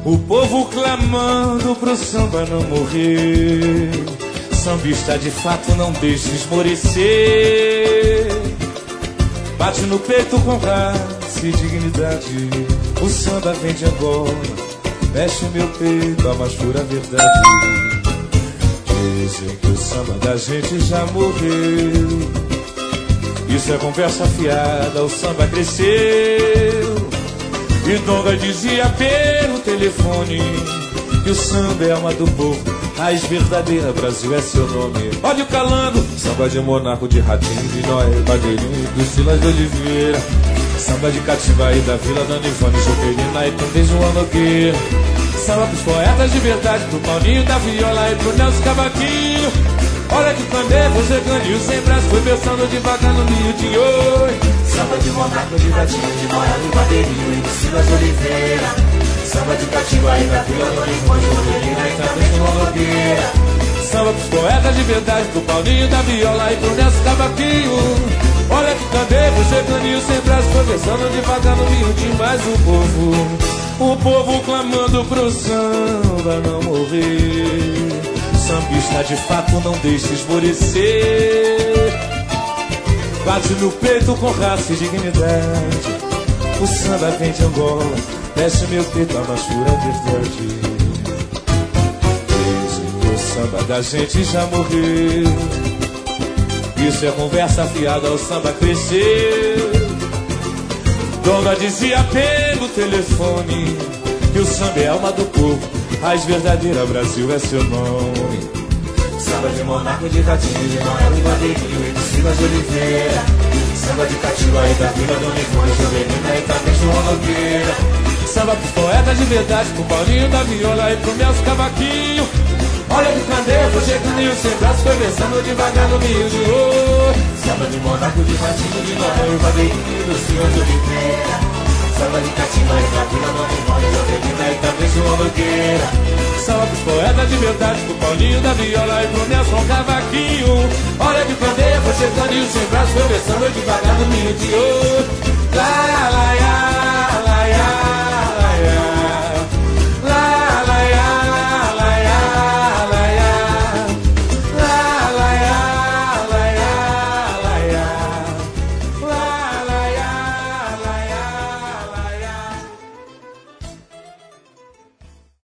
O povo clamando pro samba não morrer. Sambista de fato, não deixe esmorecer. Bate no peito com raça e dignidade. O samba vem de Angola, mexe meu peito, a mais pura verdade. Dizem que o samba da gente já morreu. Isso é conversa fiada, o samba cresceu. E Donga dizia pelo telefone que o samba é alma do povo, raiz verdadeira, Brasil é seu nome. Olha o calando, samba de Monarco, de Ratinho, de Noé, Badeirinho, do Silas de Oliveira. Samba de Cativaí, da Vila, Dona Ivone, Jovelina e também João Nogueira. Samba pros poetas de verdade, do Paulinho, da Viola e pro Nelson Cavaquinho. Olha que pandeiro, você ganhou sem braço, foi pensando devagar no Rio de Oi. Samba de Monarco, de Ratinho, de Noé, do Badeirinho e do Silas de Oliveira. Samba de Cativaí, da Vila, Dona Ivone, Jovelina e também João Nogueira. Samba pros poetas de verdade, do Paulinho, da Viola e pro Nelson Cavaquinho. Olha que também você ganhou sem braço, foi pensando devagar no Rio de mais o povo clamando pro samba não morrer. Sambista de fato, não deixe esmorecer. Bate no peito com raça e dignidade. O samba vem de Angola, mexe meu peito, a mais pura verdade. Dizem que o samba da gente já morreu. Isso é conversa fiada, o samba cresceu. Donga dizia pelo telefone que o samba é alma do povo, raiz verdadeira, Brasil é seu nome. Samba de Monarco, de Ratinho, de Noé, do Badeirinho e do Silas de Oliveira. Samba de Cativaí, da Vila, Dona Ivone, Jovelina e também João Nogueira. Samba pros poetas de verdade, pro Paulinho, da Viola e pro Nelson Cavaquinho. Olha que candeia, foi chegando e o sem braço foi versando devagar no Rio de Ouro. Samba de Monarco, de Ratinho, de Noé, do Badeirinho e do Silas de Oliveira. Samba de Cativaí, da Vila, Dona Ivone, Jovelina e também João Nogueira. Samba pros poetas de verdade, pro Paulinho, da Viola e pro Nelson Cavaquinho. Olha que candeia, foi chegando e o sem braço foi versando devagar no Rio de Ouro. Lá, lá, lá, lá.